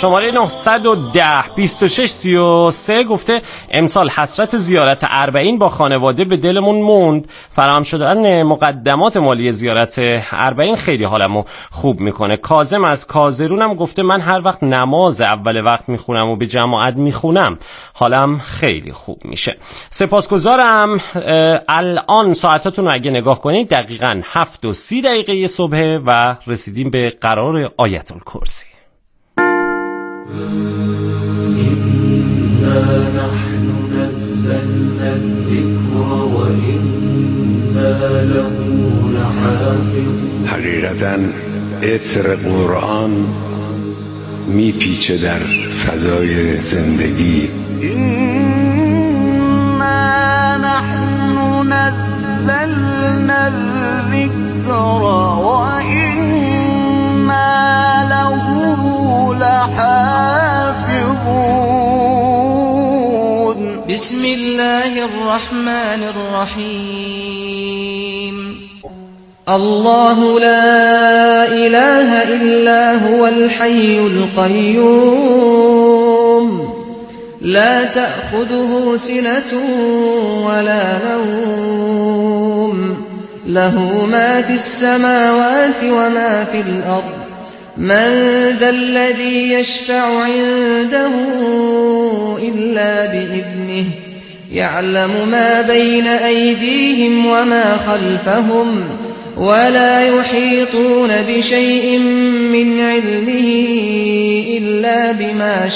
شماره 910 26 33 گفته امسال حسرت زیارت اربعین با خانواده به دلمون موند. فراهم شدن مقدمات مالی زیارت اربعین خیلی حالمو خوب میکنه. کاظم از کازرونم گفته من هر وقت نماز اول وقت میخونم و به جماعت میخونم حالم خیلی خوب میشه. سپاسگزارم. الان ساعتاتون رو اگه نگاه کنید دقیقاً 7:30 صبح و رسیدیم به قرار آیت الکرسی. إنا نحن نزلنا الذكر وإنا له لحافظون. حقیقتاً عطر قرآن میپیچه در فضای زندگی. إنا نحن نزلنا الذكر وإنا له لحافظون. بسم الله الرحمن الرحيم. الله لا إله إلا هو الحي القيوم لا تأخذه سنة ولا نوم له ما في السماوات وما في الأرض من ذا الذي يشفع عنده إلا بإذنه يعلم ما بين أيديهم وما خلفهم ولا يحيطون بشيء من علمه إلا بما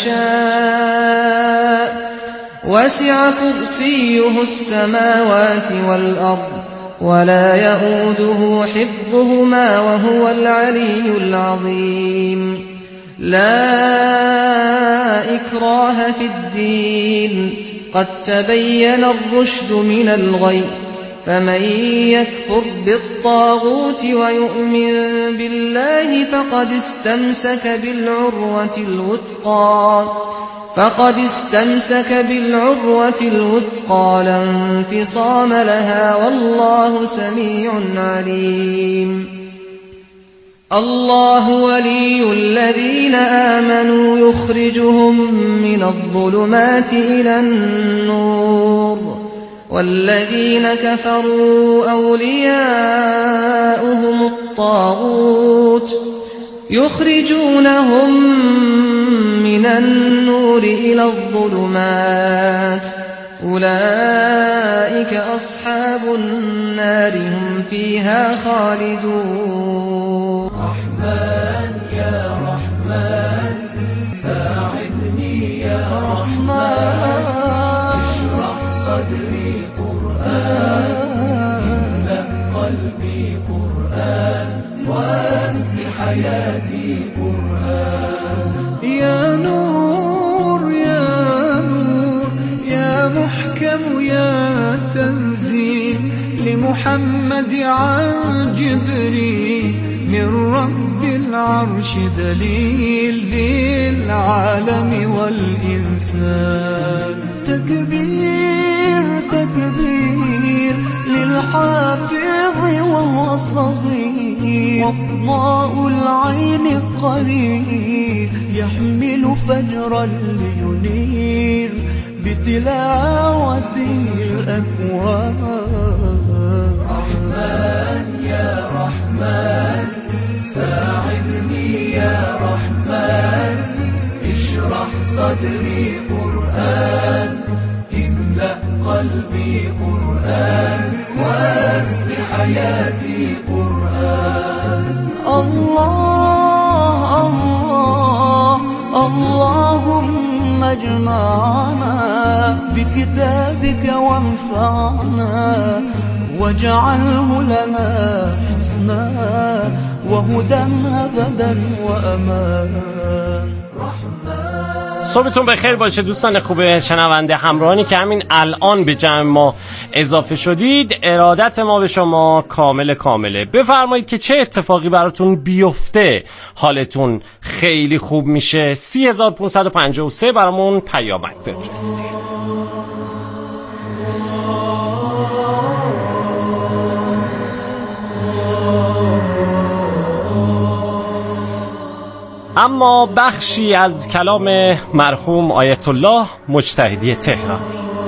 شاء وسع كرسيه السماوات والأرض ولا يؤوده حفظهما وهو العلي العظيم. لا إكراه في الدين قد تبين الرشد من الغي فمن يكفر بالطاغوت ويؤمن بالله فقد استمسك بالعروة الوثقى لا انفصام لها والله سميع عليم. الله ولي الذين آمنوا يخرجهم من الظلمات إلى النور والذين كفروا أولياؤهم الطاغوت يخرجونهم من النور إلى الظلمات أولئك أصحاب النار هم فيها خالدون. رحمن يا رحمن ساعدني يا رحمن اشرح صدري قرآن املأ قلبي قرآن واسق حياتي قرآن. يا نور يا نور يا محكم يا تنزيل لمحمد عن جبريل من رب العرش دليل للعالم والإنسان. تكبير تكبير للحافظ وهو صغير وضاء العين قرير يحمل فجرا لينير بتلاوته الأكوان. رحمن يا رحمن ساعدني يا رحمن اشرح صدري قرآن املأ قلبي قرآن واسق حياتي قرآن. الله الله اللهم اجمعنا بكتابك وانفعنا واجعله لنا حسنا وهدى أبدا وأمان. صبحتون بخیر باشه دوستان خوب شنونده همراهانی که همین الان به جمع ما اضافه شدید. ارادت ما به شما کامله. بفرمایید که چه اتفاقی براتون بیفته حالتون خیلی خوب میشه. 3553 برامون پیامک بفرستید. اما بخشی از کلام مرحوم آیت الله مجتهدی تهران.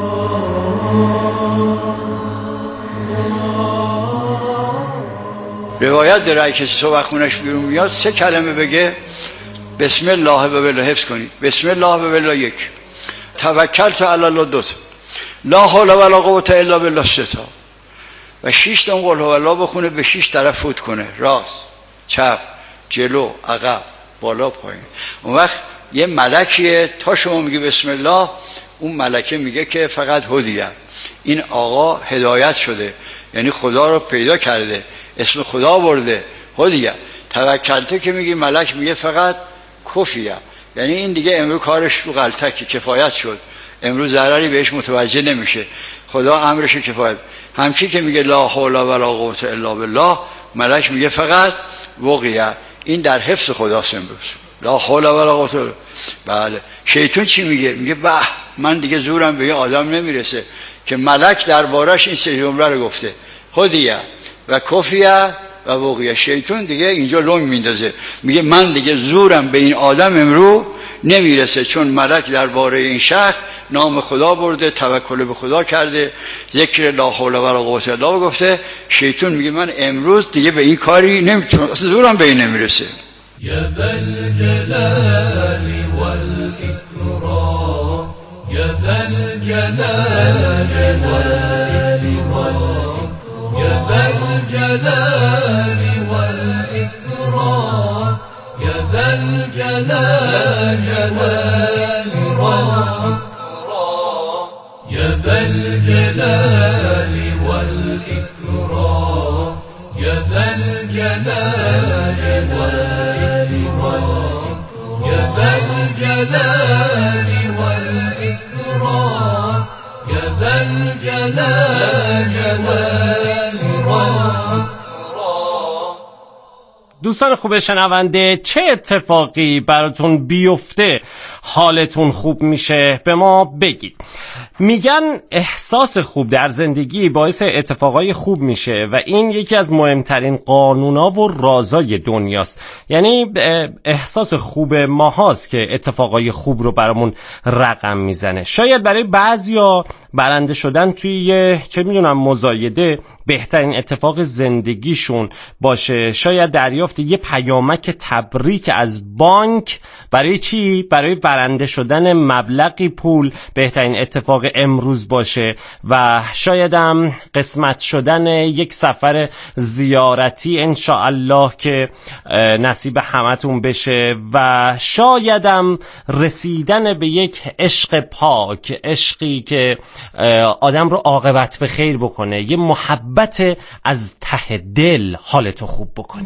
روایت داره کسی صبح خونش بیرون میاد 3 کلمه بگه بسم الله و بالله، حفظ کنید. بسم الله و بالله 1، توکلت علی الله 2، لا حول ولا قوة الا بالله 3 و 6 تا قل هو الله بخونه، به 6 طرف فوت کنه، راست چپ جلو عقب بالا پایین. اون وقت یه ملکیه تا شما میگی بسم الله، اون ملکه میگه که فقط هدیه، این آقا هدایت شده، یعنی خدا رو پیدا کرده، اسم خدا برده، هدیه. توکلته که میگی ملک میگه فقط کفیه، یعنی این دیگه امروز کارش رو غلطکی، کفایت شد، امروز ضرری بهش متوجه نمیشه، خدا امرش کفایت. همچی که میگه لا حول ولا قوة الا بالله، ملک میگه فقط وقیه، این در حفظ خداست امروز، لا حول ولا قوة. بله. شیطان چی میگه؟ میگه به من دیگه زورم به این آدم نمیرسه، که ملک دربارش این 3 جمله رو گفته، هدیه و کفیه و وقیه. شیطان دیگه اینجا لنگ میندازه، میگه من دیگه زورم به این آدم امرو نمیرسه، چون ملک درباره این شخص نام خدا برده، توکل به خدا کرده، ذکر لا حول ولا قوة الا بالله گفته. شیطان میگه من امروز دیگه به این کاری نمیتونم، زورم به این نمیرسه. یا ذا الجلال والإکرام، یا ذا الجلال والإکرام، یا ذا الجلال والإکرام، یا ذا الجلال والإکرام، یا ذا الجلال والإکرام، یا ذا الجلال والإکرام، یا ذا الجلال والإکرام، یا ذا الجلال والإکرام. دوستان خوب شنونده، چه اتفاقی براتون بیفته حالتون خوب میشه به ما بگید. میگن احساس خوب در زندگی باعث اتفاقای خوب میشه و این یکی از مهمترین قانونا و رازای دنیاست. یعنی احساس خوب ما هاست که اتفاقای خوب رو برامون رقم میزنه. شاید برای بعضیا برنده شدن توی چه میدونم مزایده بهترین اتفاق زندگیشون باشه. شاید دریافت یه پیامک تبریک از بانک برای چی؟ برای برنده شدن مبلغی پول بهترین اتفاق امروز باشه. و شایدم قسمت شدن یک سفر زیارتی انشاءالله که نصیب همتون بشه. و شایدم رسیدن به یک عشق پاک، عشقی که آدم رو عاقبت به خیر بکنه، یه محبت از ته دل حالتو خوب بکنه.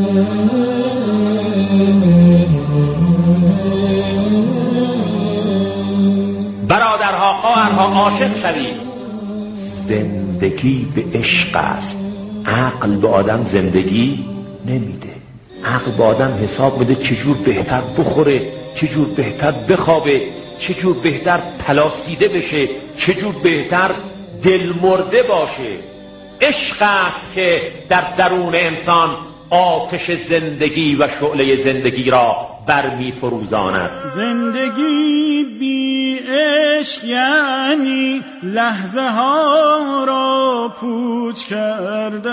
برادرها خواهرها عاشق شوید. زندگی به عشق است. عقل به آدم زندگی نمیده. عقل به آدم حساب میده چجور بهتر بخوره، چجور بهتر بخوابه، چجور بهتر پلاسیده بشه، چجور بهتر دل مرده باشه. عشق است که در درون انسان آتش زندگی و شعله زندگی را برمی فروزاند. زندگی بی عشق یعنی لحظه ها را پوچ کرده،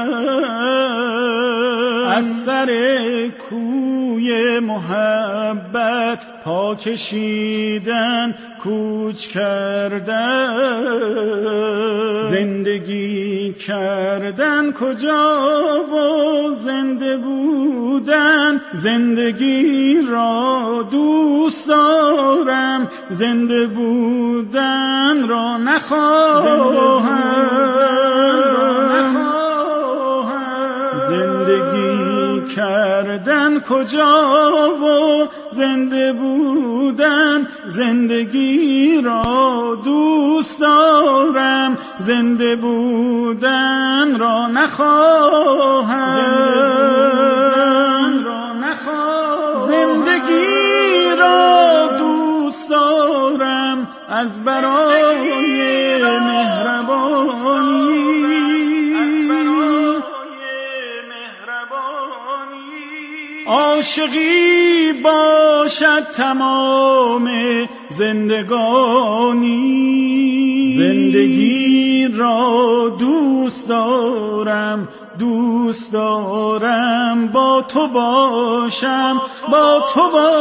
از سر کوی محبت پا کشیدن کوچ کرده. زندگی کردن کجا و زنده بودن، زندگی را دوست دارم، زنده بودن را نخواهم. زندگی کردن کجا و زنده بودن، زندگی را دوست دارم، زنده بودن را نخواهم. زندگی را دوست دارم از برای مهربانی. عاشقی باشد تمام زندگانی، زندگی را دوست دارم، دوست دارم با تو باشم، با تو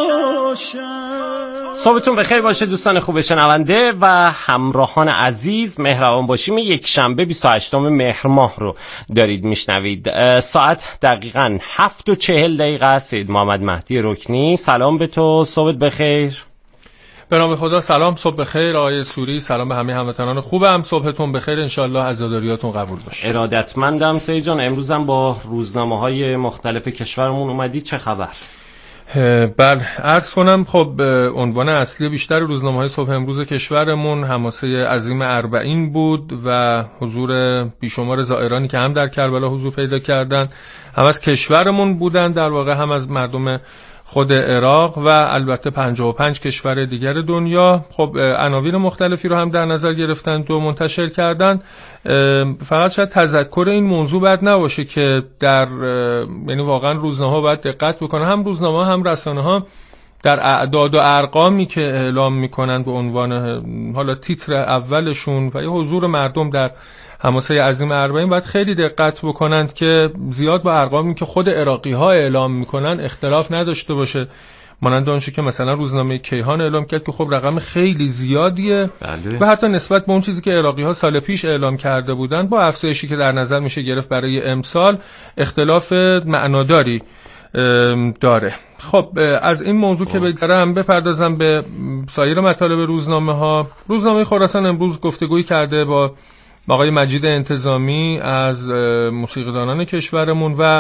باشم. صبحتون بخیر باشه دوستان خوب شنونده و همراهان عزیز. مهربان باشیم یک شنبه 28 مهر ماه رو دارید میشنوید. ساعت دقیقاً 7:40 سید محمد مهدی رکنی، سلام به تو، صبحت بخیر. به نام خدا. سلام، صبح بخیر آقای سوری، سلام به همه هموطنان خوبم، صبحتون بخیر، انشالله عزاداریاتون قبول باشه. ارادتمندم سید جان. امروزم با روزنامه‌های مختلف کشورمون اومدی، چه خبر؟ بله عرض کنم. خب عنوان اصلی بیشتر روزنامه‌های صبح امروز کشورمون حماسه عظیم 40 بود و حضور بیشمار زائرانی که هم در کربلا حضور پیدا کردن، هم از کشورمون بودن، در واقع هم از مردم خود عراق و البته 55 کشور دیگر دنیا. خب عناوین مختلفی رو هم در نظر گرفتن و منتشر کردن. فقط شاید تذکر این موضوع بد نباشه که در یعنی واقعا روزنامه‌ها باید دقت بکنن، هم روزنامه‌ها هم رسانه‌ها، در اعداد و ارقامی که اعلام میکنن به عنوان حالا تیتر اولشون و حضور مردم در حماسه عظیم 40 باید خیلی دقت بکنند که زیاد با ارقامی که خود عراقی‌ها اعلام میکنن اختلاف نداشته باشه. مانند آنچه که مثلا روزنامه کیهان اعلام کرد که خب رقم خیلی زیادیه بله. و حتی نسبت به اون چیزی که عراقی‌ها سال پیش اعلام کرده بودن با افزایشی که در نظر میشه گرفت برای امسال اختلاف معناداری داره. خب از این موضوع که بگذرم بپردازم به سایر مطالب روزنامه‌ها. روزنامه خراسان امروز گفتگویی کرده با آقای مجید انتظامی از موسیقیدانان کشورمون و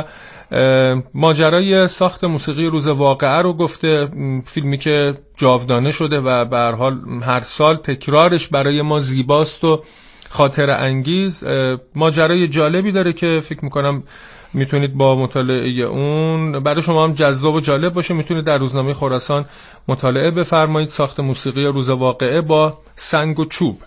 ماجرای ساخت موسیقی روز واقعه رو گفته، فیلمی که جاودانه شده و به هر حال هر سال تکرارش برای ما زیباست و خاطر انگیز. ماجرای جالبی داره که فکر میکنم میتونید با مطالعه اون برای شما هم جذاب و جالب باشه. میتونید در روزنامه خراسان مطالعه بفرمایید. ساخت موسیقی روز واقعه با سنگ و چوب.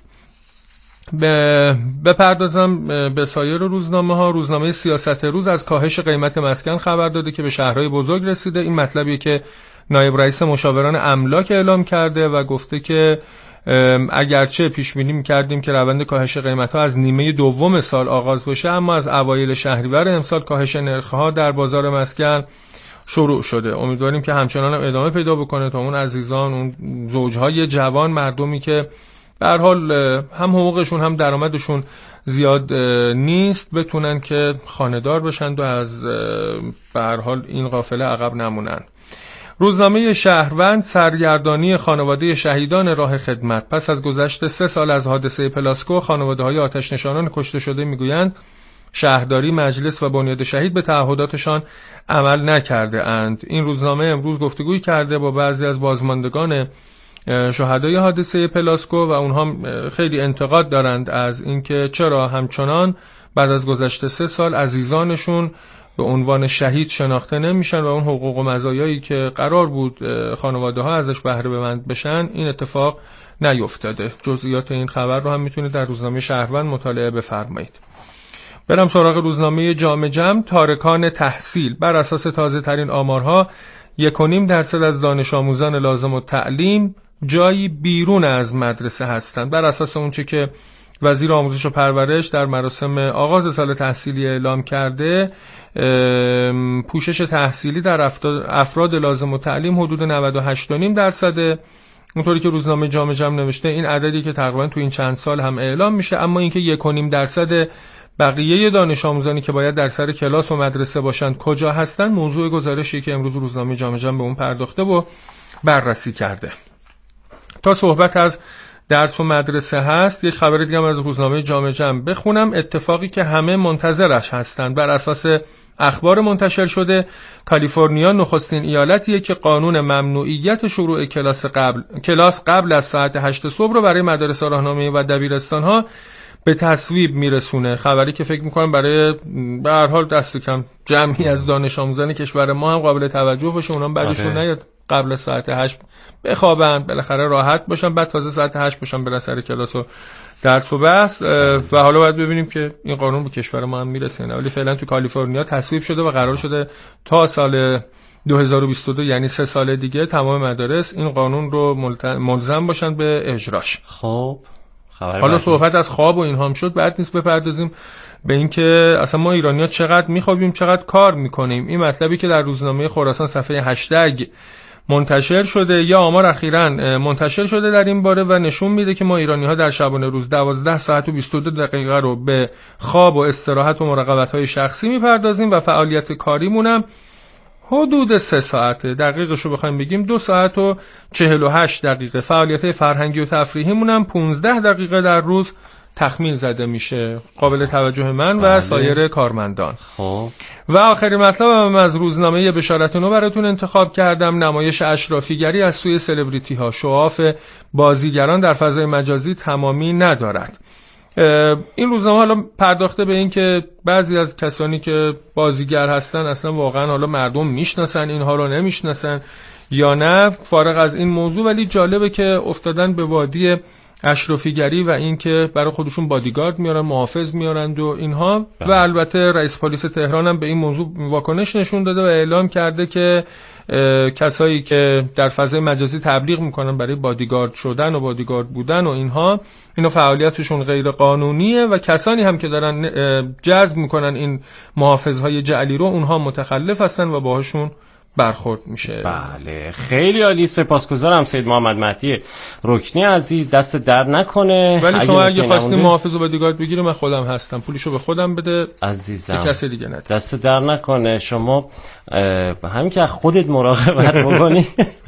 بپردازم به سایر روزنامه‌ها. روزنامه سیاست روز از کاهش قیمت مسکن خبر داده که به شهرهای بزرگ رسیده. این مطلبیه که نایب رئیس مشاوران املاک اعلام کرده و گفته که اگرچه پیش بینی می‌کردیم که روند کاهش قیمت‌ها از نیمه دوم سال آغاز بشه، اما از اوایل شهریور امسال کاهش نرخ‌ها در بازار مسکن شروع شده. امیدواریم که همچنان ادامه پیدا بکنه تا اون عزیزان، اون زوج‌های جوان، مردمی که به هر حال هم حقوقشون هم درآمدشون زیاد نیست بتونن که خانه‌دار بشن و از به هر حال این قافله عقب نمونن. روزنامه شهروند سرگردانی خانواده شهیدان راه خدمت. پس از گذشت 3 سال از حادثه پلاسکو، خانواده‌های آتش‌نشانان کشته شده میگویند شهرداری، مجلس و بنیاد شهید به تعهداتشان عمل نکرده اند. این روزنامه امروز گفتگویی کرده با بعضی از بازماندگان شهدای حادثه پلاسکو و اونها خیلی انتقاد دارند از اینکه چرا همچنان بعد از گذشت 3 سال عزیزانشون به عنوان شهید شناخته نمیشن و اون حقوق و مزایایی که قرار بود خانواده ها ازش بهره مند بشن این اتفاق نیفتاده. جزئیات این خبر رو هم میتونید در روزنامه شهروند مطالعه بفرمایید. برم سراغ روزنامه جامع جم. تارکان تحصیل. بر اساس تازه ترین آمارها 1.5% از دانش آموزان لازم التعلیم جایی بیرون از مدرسه هستند. بر اساس اونچه که وزیر آموزش و پرورش در مراسم آغاز سال تحصیلی اعلام کرده، پوشش تحصیلی در افراد لازم التعلیم حدود 98.5%. اونطوری که روزنامه جامع جم نوشته این عددی که تقریبا تو این چند سال هم اعلام میشه، اما اینکه 1.5% بقیه دانش آموزانی که باید در سر کلاس و مدرسه باشند کجا هستند، موضوع گزارشی که امروز روزنامه جامع جم به اون پرداخته و بررسی کرده. تا صحبت از درس و مدرسه هست، یک خبر دیگه از روزنامه جامع جم بخونم. اتفاقی که همه منتظرش هستند. بر اساس اخبار منتشر شده، کالیفرنیا نخستین ایالتیه که قانون ممنوعیت شروع کلاس قبل از ساعت 8 صبح رو برای مدارس راهنمایی و دبیرستان‌ها به تصویب میرسونه. خبری که فکر میکنم برای به هر حال دست کم جمعی از دانش آموزان کشور ما هم قابل توجه باشه. اونام بعدشون نیاد قبل ساعت 8 بخوابن، بالاخره راحت باشن، بعد تازه ساعت 8 باشن برن سر کلاس و درس و بحث. و حالا باید ببینیم که این قانون به کشور ما هم میرسه نه، ولی فعلا تو کالیفرنیا تصویب شده و قرار شده تا سال 2022 یعنی 3 سال دیگه تمام مدارس این قانون رو ملزم باشن به اجراش. خب حالا صحبت از خواب و اینها هم شد، بعد نیست بپردازیم به اینکه اصلا ما ایرانی‌ها چقدر میخوابیم چقدر کار میکنیم. این مطلبی که در روزنامه خراسان صفحه هشتگ منتشر شده یا آمار اخیراً منتشر شده در این باره و نشون میده که ما ایرانی‌ها در شبانه روز 12 ساعت و 22 دقیقه رو به خواب و استراحت و مراقبت‌های شخصی میپردازیم و فعالیت کاریمون هم حدود 3 ساعته. دقیقش رو بخوایم بگیم 2 ساعت و 48 دقیقه. فعالیت فرهنگی و تفریحیمون هم 15 دقیقه در روز تخمین زده میشه. قابل توجه من و سایر کارمندان. خب و آخرین مطلبم از روزنامه بشارت نو براتون انتخاب کردم. نمایش اشرافیگری از سوی سلبریتی ها. شعاف بازیگران در فضای مجازی تمامی ندارد. این روزنامه حالا پرداخته به این که بعضی از کسانی که بازیگر هستن اصلا واقعا حالا مردم میشناسن اینها رو نمیشناسن یا نه، فارغ از این موضوع، ولی جالبه که افتادن به وادی اشرافیگری و این که برای خودشون بادیگارد میارن، محافظ میارند و اینها. و البته رئیس پلیس تهران هم به این موضوع واکنش نشون داده و اعلام کرده که کسایی که در فضای مجازی تبلیغ میکنن برای بادیگارد شدن و بادیگارد بودن و اینها فعالیتشون غیر قانونیه و کسانی هم که دارن جذب میکنن این محافظهای جعلی رو اونها متخلف هستن و باهاشون برخورد میشه. بله خیلی عالی، سپاسگزارم سید محمد مهدی رکنی عزیز، دست در نکنه. ولی شما اگه خواستین محافظ و بادیگارد بگیری من خودم هستم، پولشو به خودم بده عزیزم، به کسی دیگه نده. دست در نکنه. شما همین که خودت مراقبت بکنی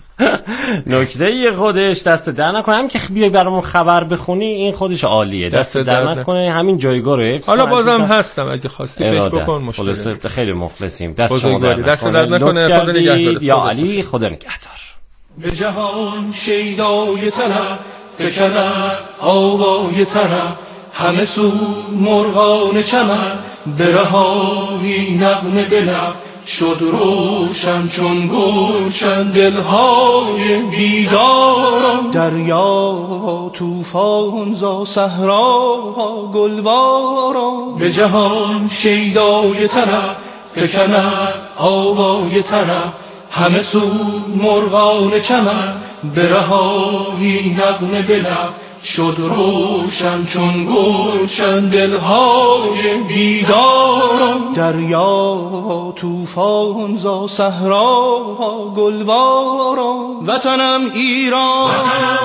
نکته خودش دست در نکنه، همین که بیای برامون خبر بخونی این خودش عالیه. دست در نکنه، همین جایگاه رو حفظ کن. حالا بازم هستم اگه خواستی فکر بکن. مشکل خیلی مخلصیم. دست شما در نکنه. دست در نکنه. خدا نگهدار. یا علی خدا نگهدار. به جهان شیدای طرب فکرد آوای طرب، همه سو مرغان چمن برهایی نغمه بلب، شد روشن چون گلشن دلهای بیداران، دریا طوفان زا صحرا گلباران. به جهان شیدای طرب فکند آوای طرب، همه سو مرغان چمن برهایی نغمه بلب، شد روشن چون گلشن دلهای بیداران، دریا طوفان زا صحرا گلباران. وطنم ایران، وطنم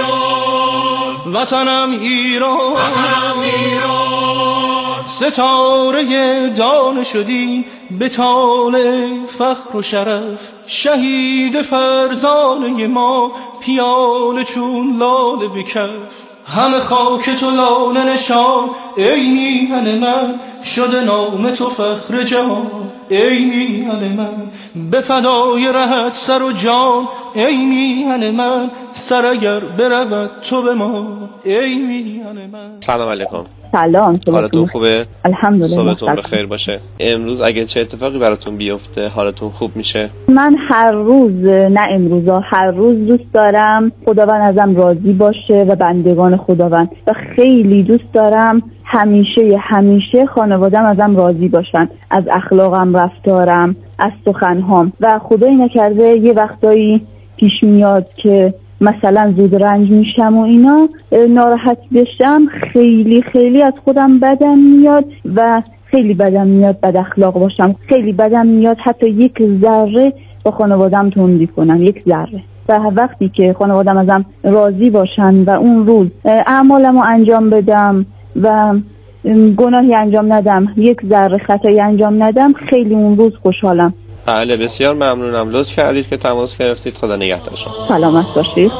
ایران، وطنم ایران، وطنم ایران، ستاره دانه شدی به طالع فخر و شرف، شهید فرزانه ما پیاله چون لاله بکف، همه خاک تو لاله نشان، ای میهن من شده نام تو فخر جهان، ای میهن من به فدای رهت سر و جان، ای میهن من سر اگر برود تو به ما، ای میهن من. سلام علیکم. سلام. حالتون خوبه؟ الحمدلله. صبحتون بخیر باشه. امروز اگه چه اتفاقی براتون بیفته حالتون خوب میشه؟ من هر روز، نه امروزا، هر روز دوست دارم خداوند ازم راضی باشه و بندگان خداوند، و خیلی دوست دارم همیشه خانوادم ازم راضی باشن، از اخلاقم، رفتارم، از سخنهام. و خدایی نکرده یه وقتایی پیش میاد که مثلا زود رنج میشم و اینا، ناراحت بشم، خیلی از خودم بدم میاد و خیلی بدم میاد بد اخلاق باشم، خیلی بدم میاد حتی یک ذره با خانوادم تندی کنم، یک ذره. و وقتی که خانوادم ازم راضی باشن و اون روز اعمالمو انجام بدم و گناهی انجام ندم، یک ذره خطایی انجام ندم، خیلی اون روز خوشحالم. بله بسیار ممنونم، لطف کردید که تماس گرفتید. خدا نگهدار شما. سلامت باشید.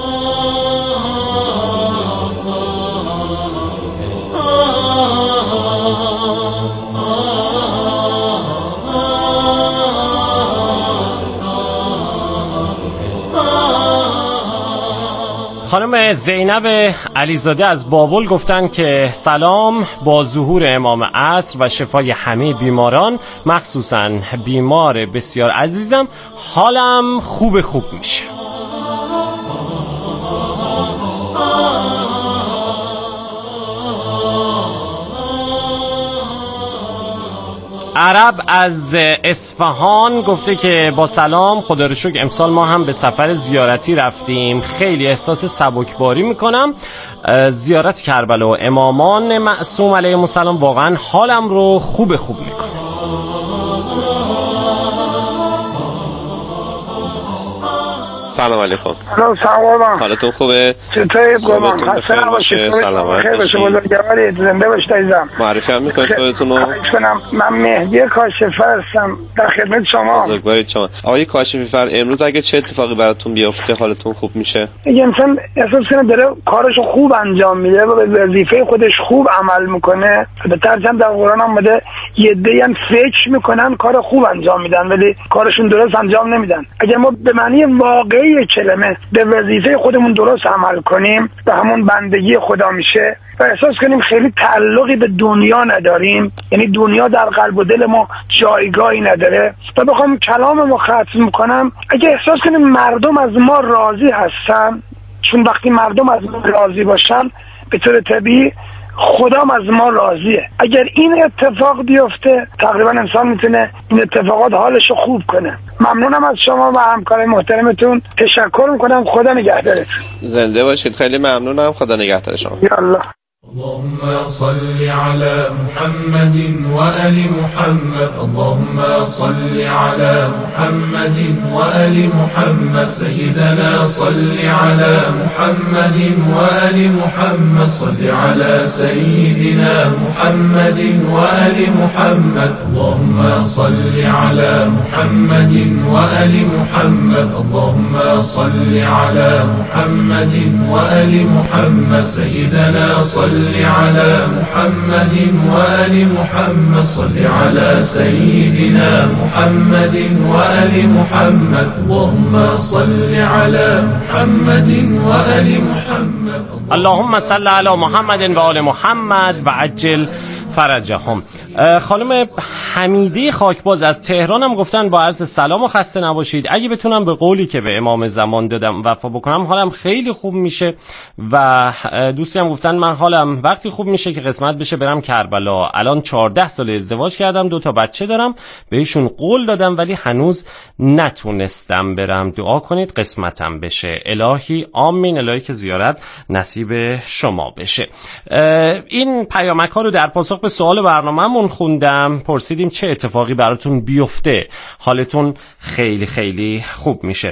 خانم زینب علیزاده از بابل گفتن که سلام، با ظهور امام عصر و شفای همه بیماران، مخصوصا بیمار بسیار عزیزم، حالم خوب میشه. عرب از اصفهان گفته که با سلام، خدا رو شکر امسال ما هم به سفر زیارتی رفتیم، خیلی احساس سبکباری میکنم. زیارت کربلا و امامان معصوم علیهم السلام واقعا حالم رو خوب میکنه. سلام علیکم. سلام. حالتون خوبه؟ چطوری قربان؟ خسته نباشید. خیر باشه، بزرگوارید، زنده باشید عزیزم. معرفی هم میکنید خودتون رو؟ من مهدی کاشفر هستم، در خدمت شما. بزرگوارید شما. آقای کاشفر، امروز اگه چه اتفاقی براتون بیفته حالتون خوب میشه؟ اگه انسان احساس کنه داره کارشو خوب انجام میده و به وظیفه خودش خوب عمل میکنه، به ترجمه در قرآن اومده یه عده‌ای هم فکر میکنن کار خوب انجام میدن ولی کارشون درست انجام نمیدن. اگه ما به معنی واقعی کلمه به وظیفه خودمون درست عمل کنیم و همون بندگی خدا میشه و احساس کنیم خیلی تعلقی به دنیا نداریم، یعنی دنیا در قلب و دل ما جایگاهی نداره و بخوام کلاممو ختم کنم، اگه احساس کنیم مردم از ما راضی هستن، چون وقتی مردم از ما راضی باشن به طور طبیعی خدام از ما راضیه. اگر این اتفاق بیفته تقریبا انسان میتونه این اتفاقات حالشو خوب کنه. ممنونم از شما و همکار محترمتون، تشکر میکنم. خدا نگهدارتون. زنده باشید. خیلی ممنونم. خدا نگهدار شما. یالله. اللهم صل على محمد وآل محمد. اللهم صل على محمد وآل محمد. سيدنا صل على محمد وآل محمد. صل على سيدنا محمد وآل محمد. اللهم صل على محمد وآل محمد. اللهم صل على محمد وآل محمد. سيدنا صل على محمد وآل محمد. صل على سيدنا محمد وآل محمد. اللهم صل على محمد وآل محمد. اللهم صل على محمد و آل محمد و عجل فرجهم. خانم حمیدی خاکباز از تهران هم گفتن با عرض سلام و خسته نباشید. اگه بتونم به قولی که به امام زمان دادم وفا بکنم حالم خیلی خوب میشه. و دوستی هم گفتن من حالم وقتی خوب میشه که قسمت بشه برم کربلا. الان 14 سال ازدواج کردم، 2 بچه دارم، بهشون قول دادم ولی هنوز نتونستم برم. دعا کنید قسمتم بشه. الهی آمین. الهی که زیارت نصیب شما بشه. این پیامک ها رو در پاسخ به سوال برنامه‌مون خوندم. پرسیدیم چه اتفاقی براتون بیفته حالتون خیلی خیلی خوب میشه.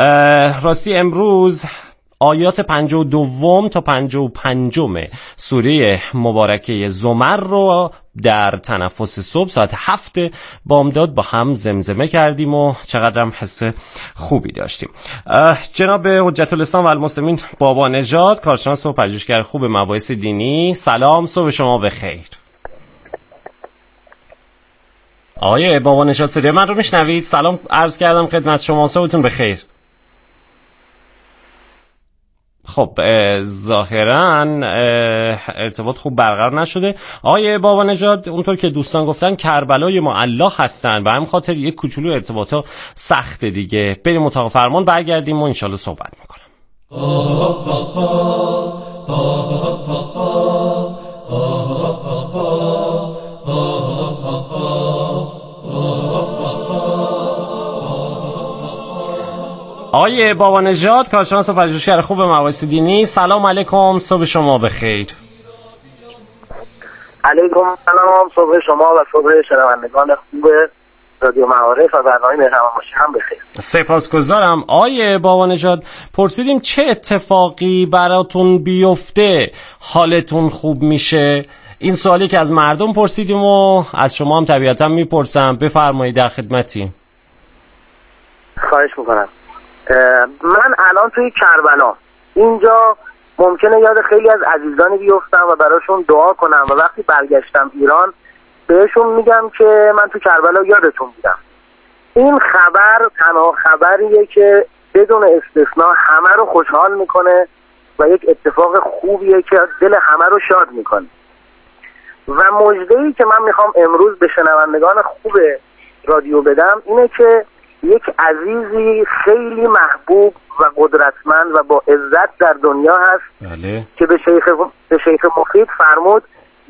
راستی امروز آیات 52 تا 55 سوره مبارکه زمر رو در تنفس صبح ساعت 7 بامداد با هم زمزمه کردیم و چقدر هم حس خوبی داشتیم. جناب حجت الاسلام و المسلمین بابا نژاد، کارشناس و پژوهشگر خوب مباحث دینی، سلام، صبح شما بخیر. آقای بابا نژاد صدای من رو میشنوید؟ سلام عرض کردم خدمت شما، صبحتون بخیر. خب ظاهرا ارتباط خوب برقرار نشده. آقای بابا نژاد، اونطور که دوستان گفتن کربلای معلا هستن، به همین خاطر یک کوچولو ارتباطا سخته دیگه. بریم اتاق فرمان برگردیم و انشالله صحبت میکنم. آقای بابا نژاد، کارشناس و پژوهشگر خوب مباحث دینی، سلام علیکم، صبح شما بخیر. علیکم سلام، صبح شما و صبح شنوندگان خوب رادیو معارف و برنامه مهربان باشی هم بخیر. سپاسگزارم. آقای بابا نژاد، پرسیدیم چه اتفاقی براتون بیفته حالتون خوب میشه. این سوالی که از مردم پرسیدیم و از شما هم طبیعتا میپرسم، بفرمایید در خدمتیم. خواهش میکنم. من الان توی کربلا، اینجا ممکنه یاد خیلی از عزیزانی بیفتم و براشون دعا کنم و وقتی برگشتم ایران بهشون میگم که من توی کربلا یادتون بودم. این خبر تنها خبریه که بدون استثناء همه رو خوشحال میکنه و یک اتفاق خوبیه که دل همه رو شاد میکنه. و مژده‌ای که من میخوام امروز به شنوندگان خوب رادیو بدم اینه که یک عزیزی خیلی محبوب و قدرتمند و با عزت در دنیا هست. بله. که به شیخ مفید فرمود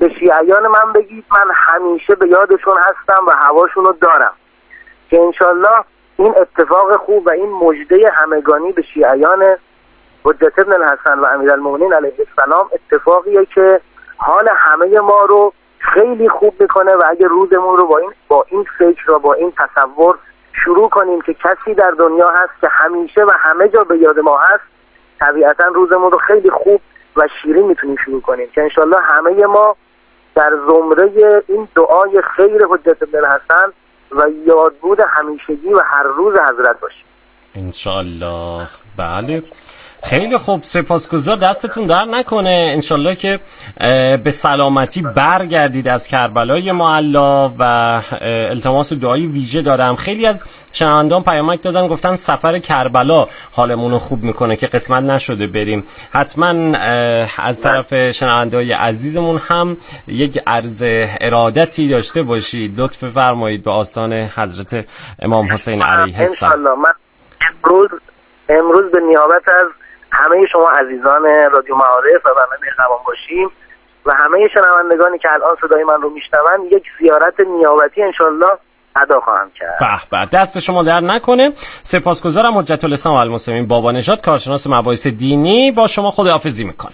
به شیعیان من بگید من همیشه به یادشون هستم و هواشون رو دارم که انشالله این اتفاق خوب و این مژده همگانی به شیعیان حجت ابن الحسن و امیرالمومنین علیه السلام اتفاقیه که حال همه ما رو خیلی خوب میکنه و اگه روزمون رو با این فکر و با این تصور شروع کنیم که کسی در دنیا هست که همیشه و همه جا به یاد ما هست، طبیعتا روزمون رو خیلی خوب و شیرین میتونیم شروع کنیم که انشالله همه ما در زمره این دعای خیر حجت ابن الحسن و یادبود همیشگی و هر روز حضرت باشیم انشالله. بله خیلی خوب، سپاسگزار، دستتون در نکنه. انشالله که به سلامتی برگردید از کربلای معلا و التماس دعای ویژه دارم. خیلی از شنوندگان پیامک دادن گفتن سفر کربلا حالمون رو خوب میکنه که قسمت نشده بریم. حتما از طرف شنوندگان عزیزمون هم یک عرض ارادتی داشته باشید. لطف فرمایید به آستان حضرت امام حسین علیه السلام. انشالله من امروز به نیابت از همه شما عزیزان رادیو معارف و برنامه مهربان باشیم و همه شنوندگانی که الان صدای من رو میشنون یک زیارت نیابتی انشالله ادا خواهم کرد. به به، دست شما در نکنه. سپاسگزارم. حجت الاسلام و المسلمین بابا نژاد، کارشناس مباحث دینی، با شما خداحافظی میکنم.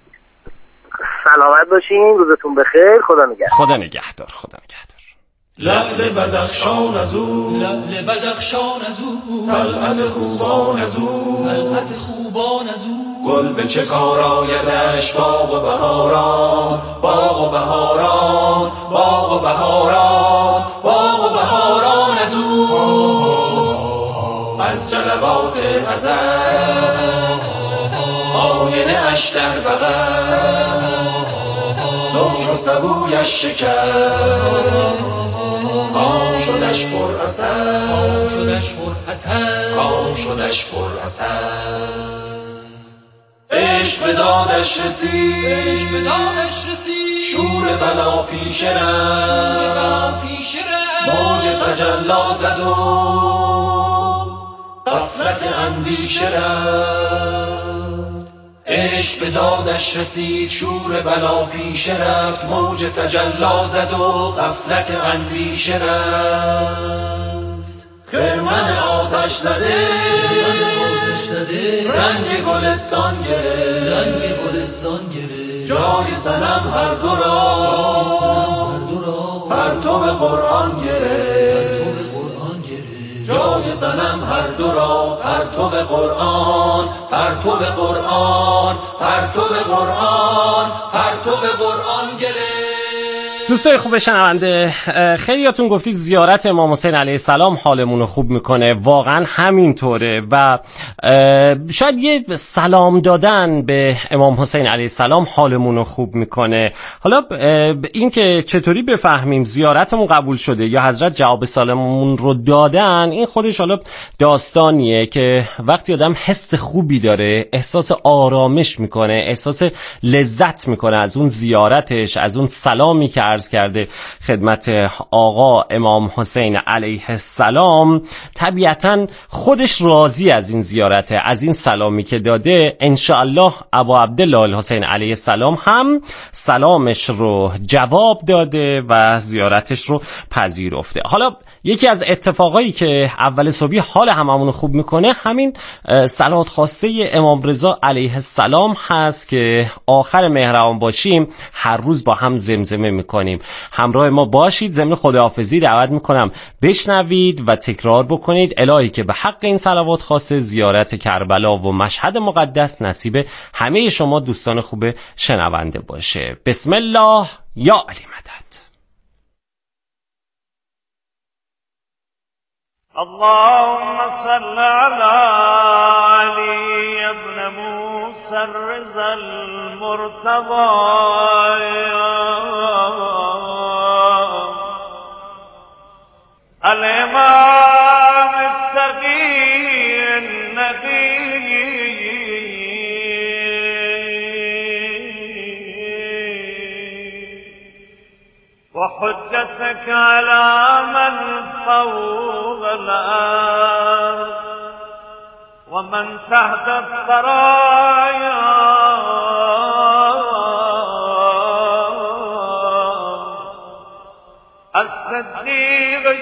سلامت باشین، روزتون بخیر، خدا نگهدار. خدا نگهدار. خدا نگهدار. لعل بدخشان از او، لعل بدخشان از او، طلعت خوبان از او، طلعت خوبان از او، گل به چه کار آیدش باغ و بهاران، باغ و بهاران، باغ و بهاران، باغ و بهاران از او، از جلوات ازل آینه اش در بغل، زوج و سبویش شکست، کام شدش پر اثر، کام شدش پر اثر، کام شدش پر اثر. عشق به دادش رسید، عشق به دادش رسید، شور بلا پیش رفت، شور بلا پیش رفت، موج تجلا زد و غفلت اندیشه رفت. عشق به دادش رسید، شور بلا پیش رفت، موج تجلا زد و غفلت اندیشه رفت. خرمن آتش زده، رنگ گلستان گرفت، رنگ گلستان گرفت، جای صنم هر دو را، پرتو قرآن گرفت، جای صنم هر دو را، پرتو قرآن، پرتو قرآن، پرتو قرآن، پرتو قرآن گرفت. دوستای خوب شنونده، خیلیاتون گفتید زیارت امام حسین علیه السلام حالمون رو خوب میکنه. واقعا همینطوره و شاید یه سلام دادن به امام حسین علیه السلام حالمون رو خوب میکنه. حالا این که چطوری بفهمیم زیارتمون قبول شده یا حضرت جواب سلاممون رو دادن، این خودش حالا داستانیه که وقتی آدم حس خوبی داره، احساس آرامش میکنه، احساس لذت میکنه از اون زیارتش، از اون سلامی که عرض کرده خدمت آقا امام حسین علیه السلام، طبیعتا خودش راضی از این زیارته، از این سلامی که داده. انشاءالله ابا عبدالله الحسین علیه السلام هم سلامش رو جواب داده و زیارتش رو پذیرفته. حالا یکی از اتفاقایی که اول صبحی حال هممون خوب میکنه همین صلوات خاصه امام رضا علیه السلام هست که آخر مهربان باشیم هر روز با هم زمزمه میکنیم. همراه ما باشید. ضمن خداحافظی دعوت میکنم بشنوید و تکرار بکنید. الهی که به حق این صلوات خاصه زیارت کربلا و مشهد مقدس نصیب همه شما دوستان خوب شنونده باشه. بسم الله یا علی مدد. اللهم صل على علي ابن موسى الرضا المرتضى الإمام التقي النبي وحجتك على من فوق الأرض ومن تحت الثرايا